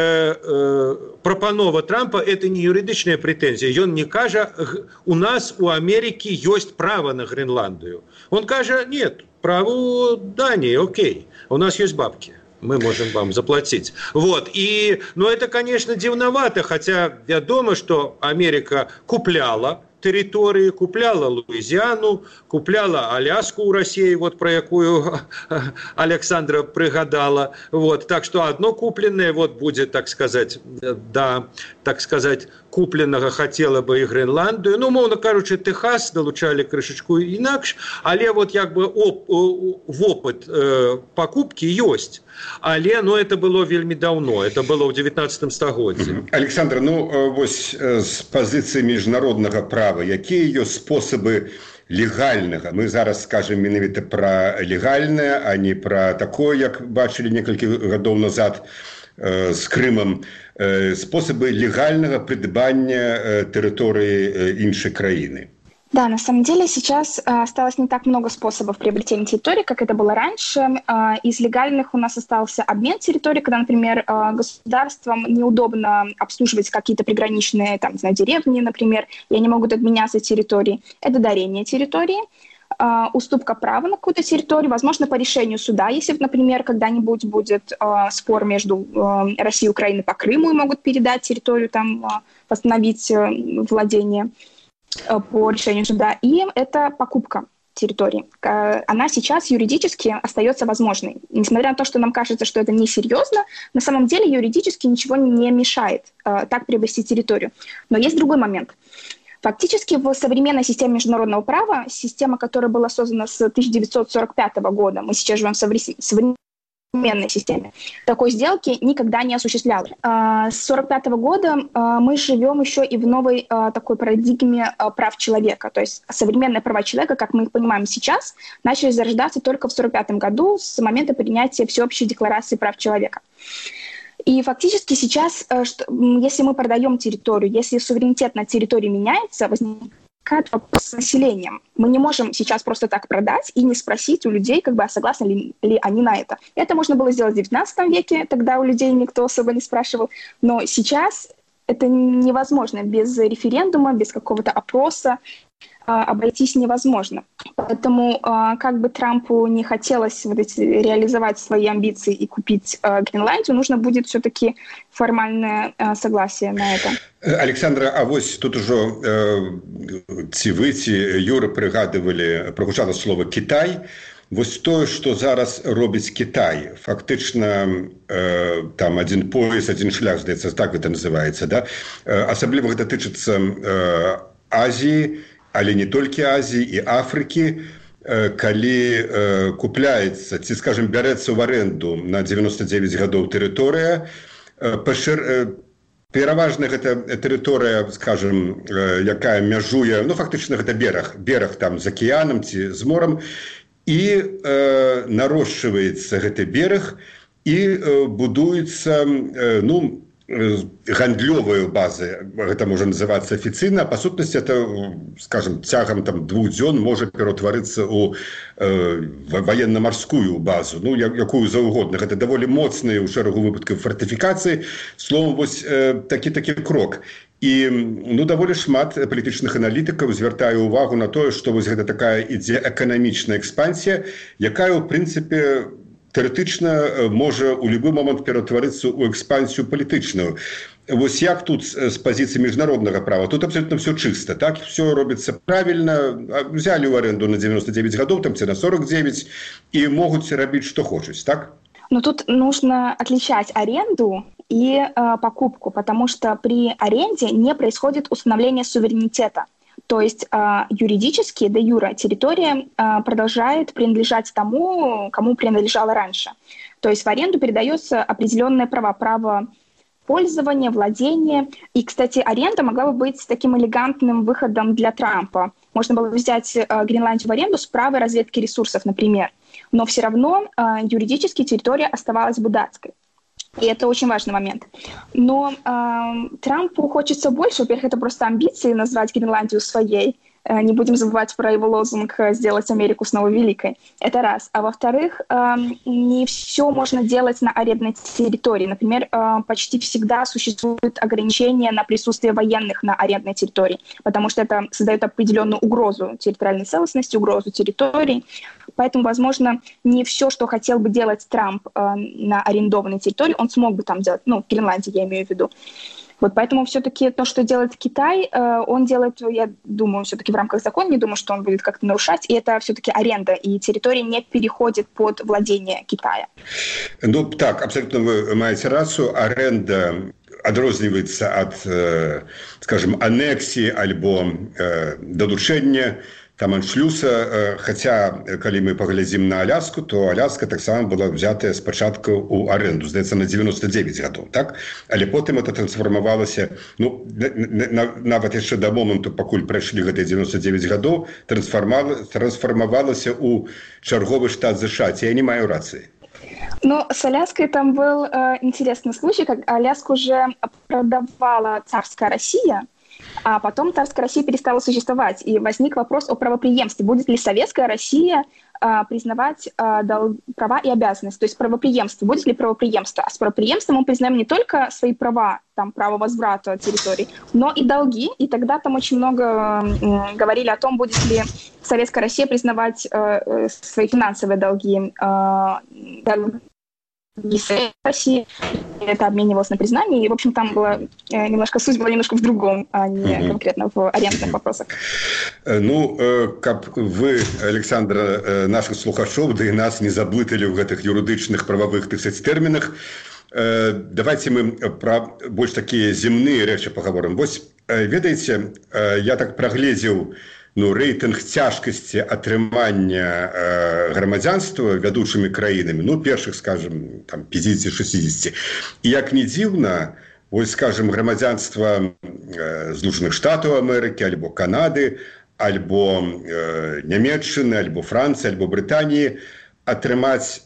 прапанова Трампа – это не юридычная прэтэнзія. Ён не кажа, у нас, у Америки ёсць права на Гренландию. Он кажа, нет, право у Дании, окей, у нас есть бабки. Мы можем вам заплатить. Вот. И, ну, это, конечно, дивновато, хотя вядома, что Америка купляла территории, купляла Луизиану, купляла Аляску у России, вот про якую Александра пригадала. Вот. Так что одно купленное вот будет, так сказать, да, так сказать, купленага хотела бы и Гренландию. Ну, мовно кажучи, Техас долучали крышечку інакш, але вот як бы опыт покупки есть. Але, ну, это было вельмі давно, это было ў 19 стагоддзі. Александр, ну, вось з пазіцыі міжнароднага права, якія ёсць спосабы легальнага? Мы зараз скажем менавіта пра легальнае, а не пра такое, як бачылі некалькі гадоў назад з Крымам, способы легального придбания территории іншай краины. Да, на самом деле сейчас осталось не так много способов приобретения территории, как это было раньше. Из легальных у нас остался обмен территории, когда, например, государствам неудобно обслуживать какие-то приграничные, там, не знаю, деревни, например, и они могут обменяться территорией. Это дарение территории. Уступка права на какую-то территорию, возможно, по решению суда, если, например, когда-нибудь будет спор между Россией и Украиной по Крыму и могут передать территорию, там, восстановить владение по решению суда. И это покупка территории. Она сейчас юридически остается возможной. Несмотря на то, что нам кажется, что это несерьезно, на самом деле юридически ничего не мешает так приобрести территорию. Но есть другой момент. Фактически в современной системе международного права, система, которая была создана с 1945 года, мы сейчас живем в современной системе, такой сделки никогда не осуществлялась. С 1945 года мы живем еще и в новой такой парадигме прав человека. То есть современные права человека, как мы их понимаем сейчас, начали зарождаться только в 1945 году с момента принятия Всеобщей декларации прав человека. И фактически сейчас, если мы продаем территорию, если суверенитет на территории меняется, возникает вопрос с населением. Мы не можем сейчас просто так продать и не спросить у людей, как бы, а согласны ли они на это. Это можно было сделать в XIX веке, тогда у людей никто особо не спрашивал. Но сейчас это невозможно. Без референдума, без какого-то опроса обойтись невозможно. Поэтому, как бы Трампу не хотелось реализовать свои амбиции и купить Гренландию, нужно будет все-таки формальное согласие на это. Александра, а вось тут ужо ці вы, ці Юра прыгадывалі, прагучала слово «Кітай». Вось тое, што зараз робіць Кітай, фактычна там адзін пояс, адзін шлях, здаецца, так гэта называецца, да? Асабліва гэта тычыцца Азіі, але не толькі Азіі і Афрыкі, калі купляецца, ці, скажем, бярэцца ў арэнду на 99 гадоў тэрыторыя, пераважна гэта тэрыторыя, скажем, якая мяжуе, ну, фактычна гэта бераг там з акіянам ці з морам, і нарошчваецца гэты бераг, і будуецца, ну, гандлёвыя базы, гэта можа называцца афіцыйна, па сутнасці это, скажем, цягам там 2 дзён можа пераўтварыцца ў ваенна-марскую базу, ну якую заўгодна. Гэта даволі моцныя ў шэрагу выпадкаў фартыфікацыі. Словом, вось такі крок. І даволі шмат палітычных аналітыкаў звяртае ўвагу на тое, што вось гэта такая ідзе эканамічная экспансія, якая ў прынцыпе тэарэтычна можа ў любы момант ператварыцца ў экспансію палітычную. Вось як тут з пазіцыі міжнароднага права? Тут абсолютно все чыста, так? Все робіцца правільна, взялі ў аренду на 99 гадоў, там ці на 49, і могуць рабіць, што хочуць, так? Но тут нужно отличать аренду и покупку, потому что при аренде не происходит установление суверенитета. То есть юридически, де юре, территория продолжает принадлежать тому, кому принадлежала раньше. То есть в аренду передается определенные права, право пользования, владения. И, кстати, аренда могла бы быть таким элегантным выходом для Трампа. Можно было бы взять Гренландию в аренду с правой разведки ресурсов, например. Но все равно юридически территория оставалась бы датской. И это очень важный момент. Но Трампу хочется больше. Во-первых, это просто амбиции назвать Гренландию своей. Не будем забывать про его лозунг «сделать Америку снова великой». Это раз. А во-вторых, не все можно делать на арендной территории. Например, почти всегда существует ограничение на присутствие военных на арендной территории, потому что это создает определенную угрозу территориальной целостности, угрозу территории. Поэтому, возможно, не все, что хотел бы делать Трамп на арендованной территории, он смог бы там делать. Ну, в Гренландии я имею в виду. Вот поэтому все-таки то, что делает Китай, он делает, я думаю, все-таки в рамках закона, не думаю, что он будет как-то нарушать, и это все-таки аренда, и территория не переходит под владение Китая. Ну, так, абсолютно вы маете рацию, аренда адрозніваецца ад, скажем, анексіі альбо далучэння там аншлюса, хаця калі мы паглядзім на Аляску, то Аляска таксама была взятая спачатку ў аренду, здаецца, на 99 гадоў, так? Але потым это трансфармавалася, ну, нават яшчэ да моманту, пакуль прайшлі гэтыя 99 гадоў, трансфармавалася ў чарговы штат США. Я не маю рацыі. Ну, с Аляской там был интересный случай, как Аляску уже продавала царская Россия, а потом царская Россия перестала существовать, и возник вопрос о правопреемстве. Будет ли советская Россия признавать права и обязанности, то есть правопреемство, будет ли правопреемство? А с правопреемством мы признаем не только свои права, там, право возврата территорий, но и долги, и тогда там очень много говорили о том, будет ли советская Россия признавать свои финансовые долги России, это обменивалось на признание, и, в общем, там была суть была немножко в другом, а не конкретно в арендных вопросах. Ну, каб вы, Александра, наших слухачоў, да і нас не заблыталі ў гэтых юрыдычных прававых тэрмінах, давайте мы пра больш такія земныя рэчы пагаворым. Вось, ведаеце, я так прагледзеў рэйтынг цяжкасці атрымання грамадзянства вядучымі краінамі, першых, скажем, там 50-60. І як не дзіўна, вось, скажем, грамадзянства Злучаных Штатаў Амерыкі, альбо Канады, альбо Нямецчыны, альбо Францыі, альбо Брытаніі атрымаць,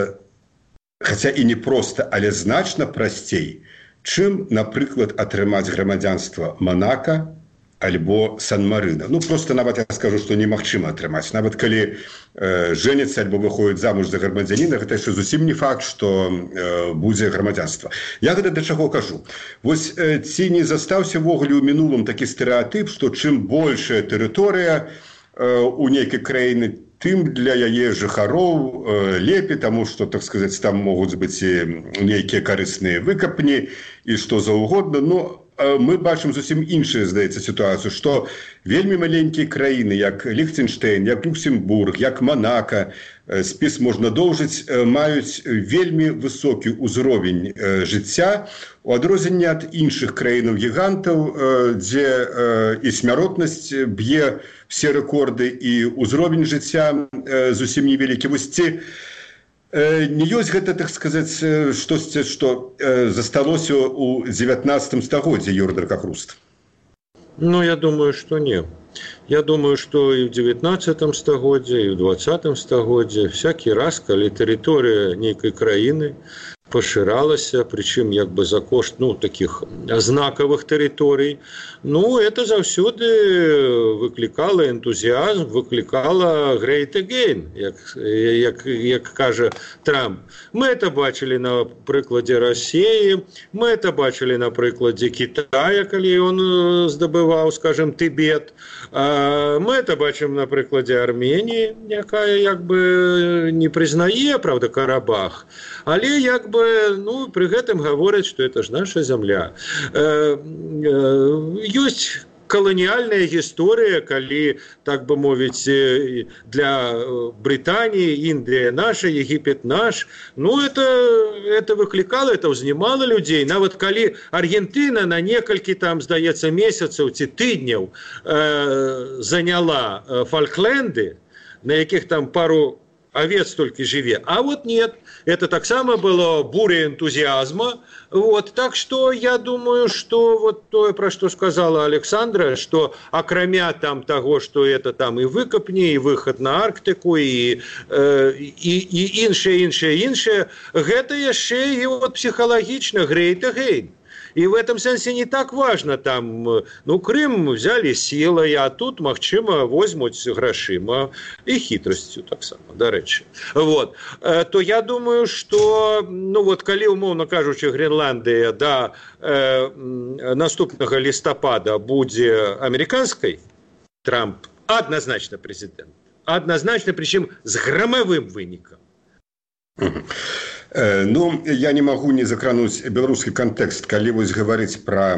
хаця і не проста, але значна прасцей, чым, напрыклад, атрымаць грамадзянства Монака, альбо Сан-Марына. Ну, просто нават я скажу, што немагчыма атрымаць. Нават калі жэняцца альбо выходзіць замуж за грамадзяніна, гэта яшчэ зусім не факт, што будзе грамадзянства. Я гэта да чаго кажу? Вось ці не застаўся ввогуле ў мінулым такі стэрэатып, што чым большая тэрыторыя у нейкай краіны, тым для яе жыхароў лепей, таму што, так сказаць, там могуць быць нейкія карысныя выкапні і што заўгодна. Но мы бачым зусім іншую, здаецца, сітуацыю, што вельмі маленькія краіны, як Ліхтенштейн, як Люксембург, як Монака, спіс можна доўжыць, маюць вельмі высокі ўзровень жыцця, у адрозненне ад іншых краінаў-гігантаў, дзе і смяротнасць б'е все рэкорды, і ўзровень жыцця зусім невялікі. Вось ці не ёсць гэта, так сказаць, штосьці, што засталося ў 19 стагоддзі, Юрий Дракохруст? Ну, я думаю, что не. Я думаю, что и в 19 стагоддзе, и в 20 стагоддзе всякий раз, калі тэрыторыя нейкай краіны пашыралася, прычым як бы за кошт такіх знакавых тэрыторый. Это заўсёды выклікала энтузіазм, выклікала great again, як кажа Трамп. Мы это бачылі на прыкладзе Расіі, мы это бачылі на прыкладзе Китая, калі ён здабываў, скажем, Тибет. Мы это бачым на прыкладзе Арменіі, якая як бы не прызнае, правда, Карабах, але як бы при гэтым гавораць, што это ж наша зямля. Ёсць каланіяльная гісторыя, калі, так бы мовіць, для Брытаніі Індыя наша, Егіпет наш. Это выклікала, это ўзнімала людзей. Нават калі Аргентына на некалькі, здаецца, месяцаў ці тыдняў заняла Фалкленды, на якіх пару овец только жыве. А нет, это таксама было буря энтузиазма. Так что я думаю, что то, про что сказала Александра, что акрамя того, что это и выкопни, и выход на Арктику, и іншае, гэта яшчэ і психологично great again. И в этом смысле не так важно, Крым взяли силой, а тут, магчыма, возьмут грашыма и хитростью, так само, до речи. То я думаю, что, калі, умоўна кажучы, Гренландия до наступного листопада будзе американской, Трамп однозначно президент. Однозначно, причем с громовым выником. Я не могу не закрануць беларускі кантэкст, калі гаварыць пра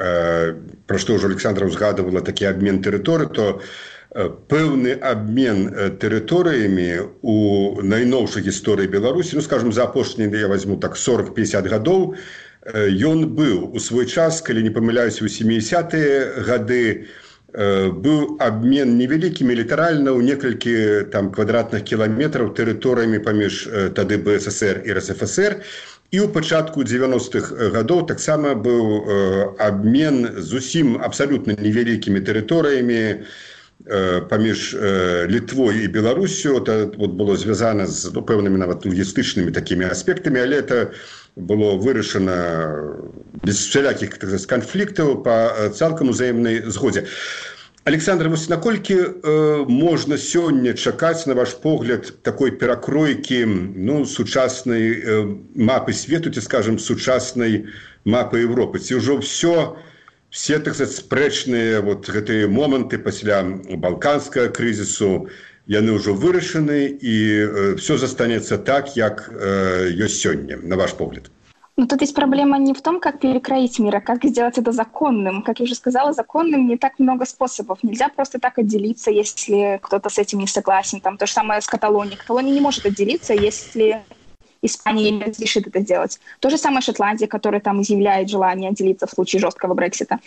што ўжо Александра узгадывала такі абмен тэрыторый, то пэўны абмен тэрыторыямі у найноўшай гісторыі Беларусі, скажем, за апошнія, я возьму 40-50 гадоў, ён быў у свой час, калі не памыляюсь, у 70-е гады, быў абмен невялікімі, літаральна ў некалькі квадратных кіламетраў тэрыторыямі паміж тады БССР і РСФСР, і ў пачатку 90-х гадоў таксама быў абмен зусім абсалютна невялікімі тэрыторыямі паміж Літвой і Беларусю. Это было звязана з пэўнымі нават логістычнымі такімі аспектамі, але это было вырашана без всялякіх канфліктаў па цалкам узаемнай згодзе. Александр, наколькі можна сёння чакаць, на ваш погляд, такой перакройкі сучаснай мапы свету, ці, скажем, сучаснай мапы Европы? Ці ўжо все спрэчныя гэтыя моманты пасля балканскага крызісу, яны ўжо вырашаны, і все застанецца так, як ёсць сёння, на ваш погляд? Тут есть проблема не в том, как перекроить мир, а как сделать это законным. Как я уже сказала, законным не так много способов. Нельзя просто так отделиться, если кто-то с этим не согласен. То же самое с Каталонией. Каталония не может отделиться, если Испания не разрешит это делать. То же самое Шотландия, которая изъявляет желание отделиться в случае жесткого Брексита.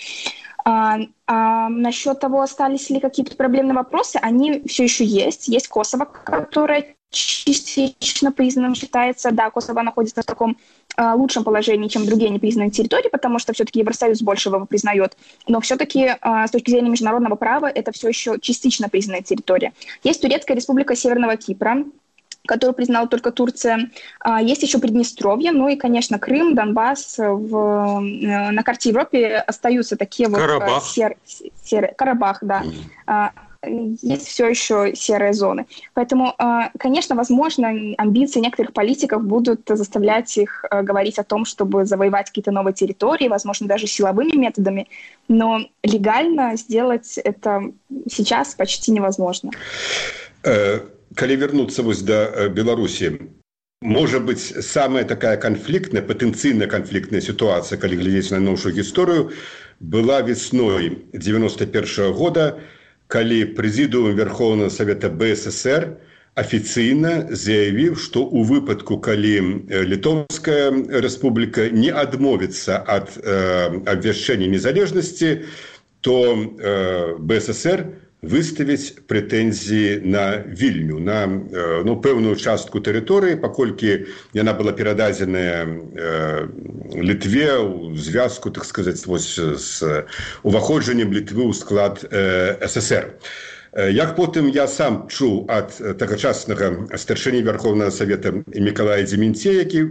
Насчет того, остались ли какие-то проблемные вопросы, они все еще есть. Есть Косово, которое частично признанным считается. Да, Косово находится в таком лучшем положении, чем другие непризнанные территории, потому что все-таки Евросоюз больше его признает. Но все-таки с точки зрения международного права это все еще частично признанная территория. Есть Турецкая республика Северного Кипра, которую признала только Турция. Есть еще Приднестровье, и, конечно, Крым, Донбасс. На карте Европы остаются такие Карабах. Серые. Карабах, да. Есть все еще серые зоны. Поэтому, конечно, возможно, амбиции некоторых политиков будут заставлять их говорить о том, чтобы завоевать какие-то новые территории, возможно, даже силовыми методами, но легально сделать это сейчас почти невозможно. Калі вернуцца да Беларусі, можа быць, самая такая канфліктная, патэнцыйна канфліктная сітуацыя, калі глядзець на новую гісторыю, была весной 91-го года, калі прэзідыум Верховного Совета БССР афіцыйна заявіў, што ў выпадку, калі Літоўская рэспубліка не адмовіцца ад абвяшчэння незалежнасці, то БССР выставіць прэтэнзіі на Вільню, на пэўную частку тэрыторыі, паколькі яна была перададзеная Літве ў звязку, так сказаць, з уваходжаннем Літвы ў склад СССР. Як потым я сам чуў ад тагачаснага старшыні Верховнага Савета Мікалая Дземінце, які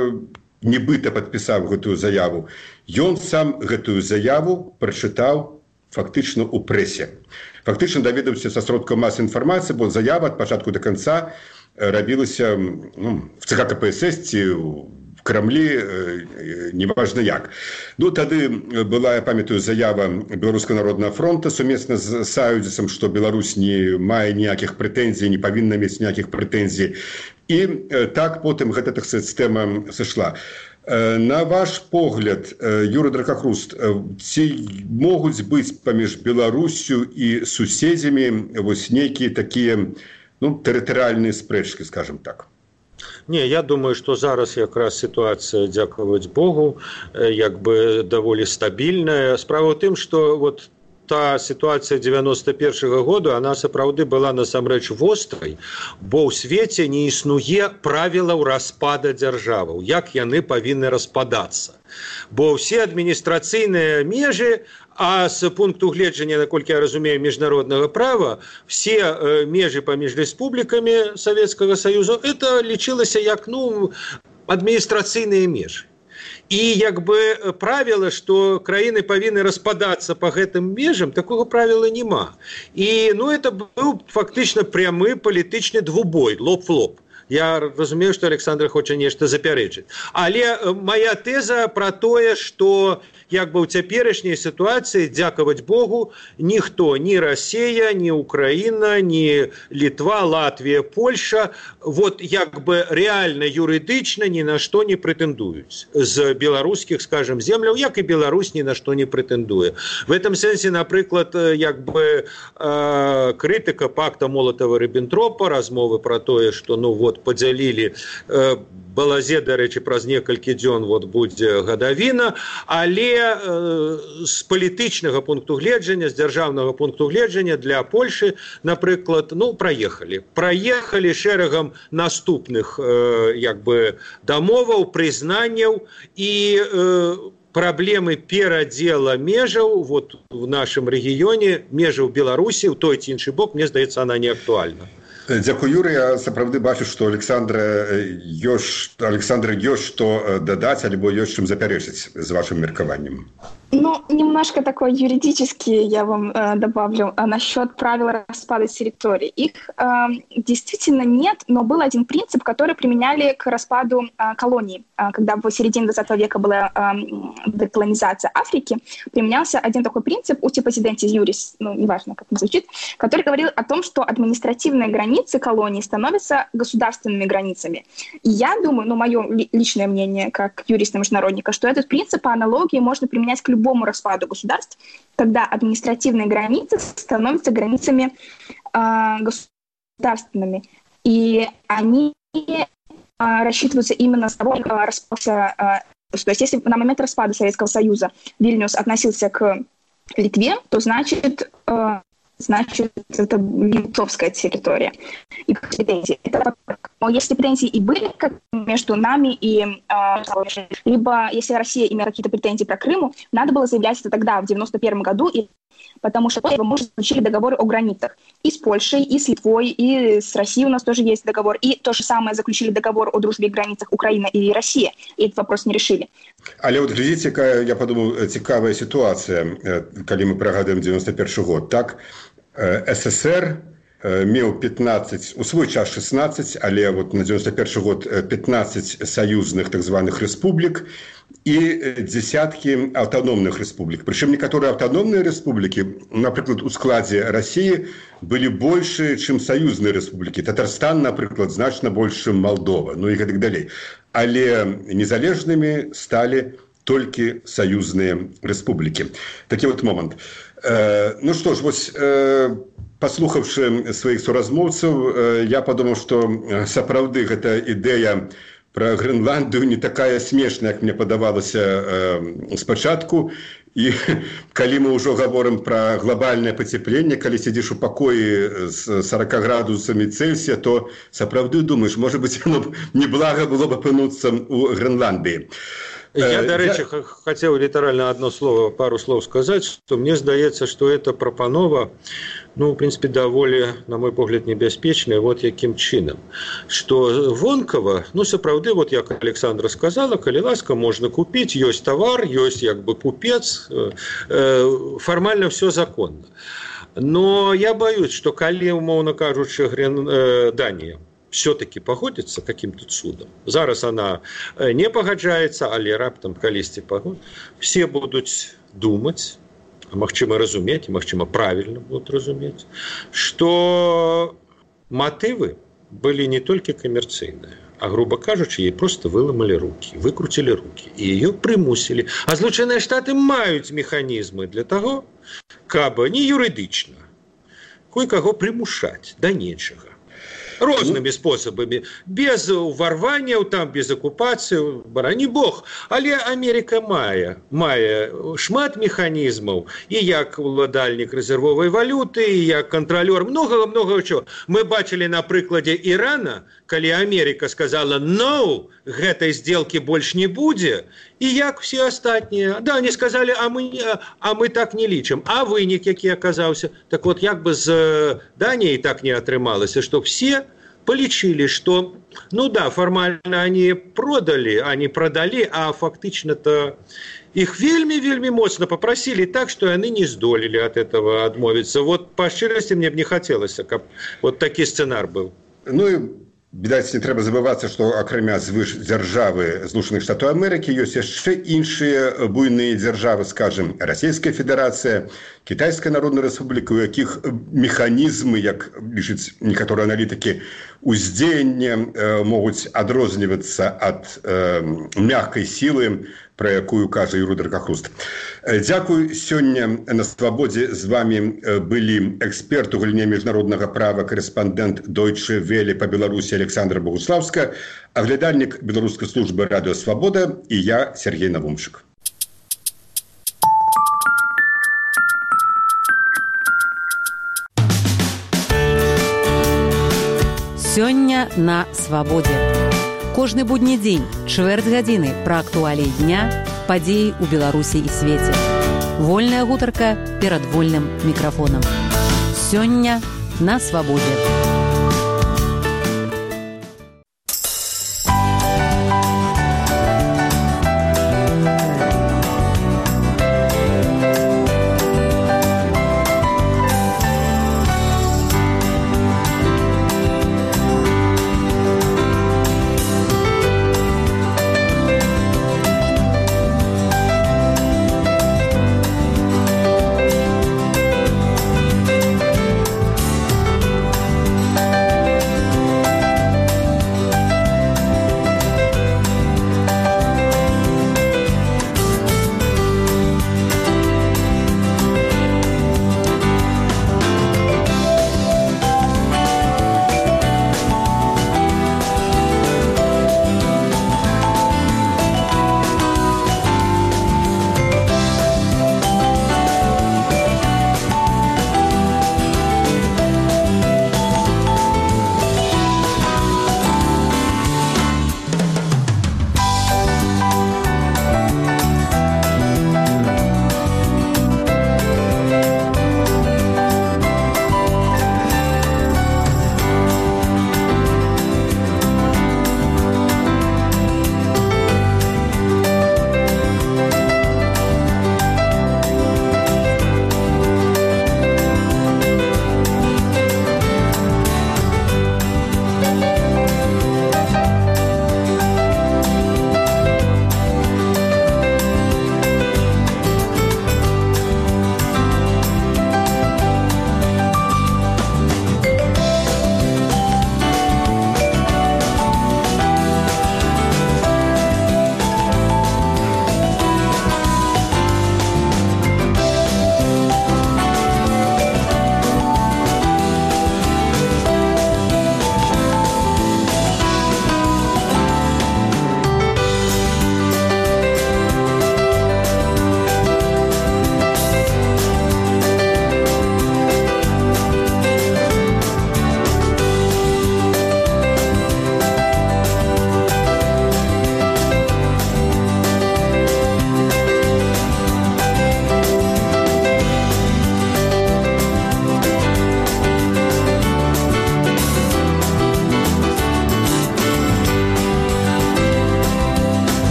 нібыта падпісаў гэтую заяву, ён сам гэтую заяву прачытаў фактычна ў прэсе. Фактычна даведаўся са сродкаў масавай інфармацыі, бо заява ад пачатку да канца рабілася в ЦК КПСС ці в Крамлі, неважна як. Тады была, я памятаю, заява Беларускага народнага фронта сумесна з Саюдзісам, што Беларусь не мае ніякіх прэтэнзій, не павінна мець ніякіх прэтэнзій. І так потым гэта, так сказаць, тэма сышла. На ваш погляд, Юрый Дракахруст, ці могуць быць паміж Беларусю і суседзямі вось нейкія такія тэрытарыяльныя спрэчкі, скажем так? Не, я думаю, што зараз якраз сітуацыя, дзякаваць Богу, як бы даволі стабільная. Справа ў тым, што вот та ситуация 91-го года, она сапраўды была насамрэч вострай, бо ў свеце не існуе правілаў распада дзяржаваў, як яны павінны распадацца. Бо ўсе адміністрацыйныя межы, а з пункту гледжання, наколькі я разумею, міжнароднага права, все межы паміж рэспублікамі Савецкага Саюзу, это лічылася як, адміністрацыйныя межы. І як бы правіла, што краіны павінны распадацца па гэтым межам, такога правіла няма. І это быў фактычна прямы палітычны двубой, лоб в лоб. Я разумею, што Александр хоча нешта запярэчыць. Але моя тэза пра тое, што як бы ў цяперашняй сітуацыі, дзякаваць Богу, ніхто, ні Расія, ні Украіна, ні Літва, Латвія, Польша, вот як бы рэальна юрыдычна ні на што не прэтэндуюць. З беларускіх, скажем, земляў, як і Беларусь ні на што не прэтэндуе. В этом сэнсе, напрыклад, як бы крытыка пакта Молатава-Ріббентропа, размовы пра тое, што, падзялілі Балазе, дарэчы, праз некалькі дзён будзе гадавіна, але з палітычнага пункту гледжання, з дзяржаўнага пункту гледжання для Польшы, напрыклад, праехалі. Праехалі шэрагам наступных як бы дамоваў, прызнанняў і праблемы перадзела межаў в нашым рэгіёне, межаў Беларусі, ў той ці іншы бок, мне здаецца, она не актуальна. Дзякуй, Юрый. Я сапраўды бачу, што Александра ёсць што дадаць, альбо ёсць чым запярэчыць з вашым меркаваннем. Немножко такой юридический я вам добавлю насчет правил распада территорий. Их действительно нет, но был один принцип, который применяли к распаду колоний. Когда в середине 20 века была деколонизация Африки, применялся один такой принцип у Позиденти Юрис, неважно, как он звучит, который говорил о том, что административные границы колоний становятся государственными границами. И я думаю, мое личное мнение, как юриста-международника, что этот принцип по аналогии можно применять к любому распаду государств, когда административные границы становятся границами государственными. И они рассчитываются именно с того, как распался... То есть если на момент распада Советского Союза Вильнюс относился к Литве, то значит это литовская территория. И претензии. Но если претензии и были как между нами и либо если Россия имела какие-то претензии про Крым, надо было заявлять это тогда, в 91 году, потому что мы заключили договоры о границах и с Польшей, и с Литвой, и с Россией у нас тоже есть договор. И то же самое заключили договор о дружбе и границах Украина и Россия. И этот вопрос не решили. Але глядзіце, якая, я подумал, цікавая ситуация, калі мы прыгадуем 91 год, так? СССР меў 15, у свой час 16, але на 91 год 15 саюзных так званых рэспублік і десяткі аўтаномных рэспублік. Прычым некаторыя аўтаномныя рэспублікі, напрыклад, у складзе Расіі былі большы, чым саюзныя рэспублікі. Татарстан, напрыклад, значна больш, чым Малдова, і гэтак далей. Але незалежнымі сталі толькі саюзныя рэспублікі. Такі момант. Што ж, паслухаўшы сваіх суразмоўцаў, я падумаў, што сапраўды гэта ідэя пра Грэнландыю не такая смешная, як мне падавалася спачатку. І калі мы ўжо гаворым пра глобальнае пацяпленне, калі сядзіш у пакоі з 40 градусамі Цельсія, то сапраўды думаеш, можа быць, неблага было б апынуцца ў Грэнландыі. Я, до речі, хотел литерально пару слов сказать, что мне здаецца, что эта прапанова, в принципе, даволі, на мой погляд, небяспечная, вот яким чынам. Что вонкава, сапраўды, вот як Александра сказала, калі ласка, можно купить, есть товар, есть купец, формально все законно. Но я боюсь, что калі, умоўно кажучы, Дания все-таки погодится каким-то чудом. Зараз она не погоджается, але раптам калісьці пагод. Все будут думать, магчыма разуметь, магчыма правильно будут разуметь, что мотивы были не только коммерційныя, а, грубо кажучи, ей просто выломали руки, выкрутили руки, и ее примусили. А Злученыя Штаты маюць механизмы для того, каб не юридично кое-кого примушать до нечага. Рознымі спосабамі, без уварвання, без акупацыі, барані Бог. Але Америка мае шмат механізмаў, і як уладальнік рэзервовай валюты, і як кантралёр, многа чого. Мы бачылі на прыкладзе Ірана, калі Америка сказала «No», гэтай сделки больш не будзе, і як все астатнія. Да, они сказали, а мы так не лічым. А вынік, які аказаўся. Так вот, як бы з Данией так не атрымалася, что все полечили, что, формально они продали, а фактично-то их вельми моцна попросили так, что они не здолели от этого отмовиться. Вот по шчырасці мне б не хотелось, каб вот такі сцэнар был. Відаць, не трэба забывацца, што акрамя звышдзяржавы Злучаных Штатаў Амерыкі ёсць яшчэ іншыя буйныя дзяржавы, скажем, Расійская Федэрацыя, Кітайская Народная Рэспубліка, у якіх механізмы, як лічаць некаторыя аналітыкі, уздзеяння могуць адрознівацца ад мяккай сілы, про якую кажа Юрий Дракахруст. Дзякуй. Сёння на Свабодзе з вами былі эксперт у галіне міжнароднага права, корэспандэнт Deutsche Welle па Беларусі Александра Богуславска, аглядальнік беларускай службы радыё Свабода і я, Сергей Навумчык. Сёння на Свабодзе. Кожны будні дзень, чвэрць гадзіны пра актуаліі дня, падзеі ў Беларусі і свеце. Вольная гутарка перад вольным мікрафонам. Сёння на Свабодзе.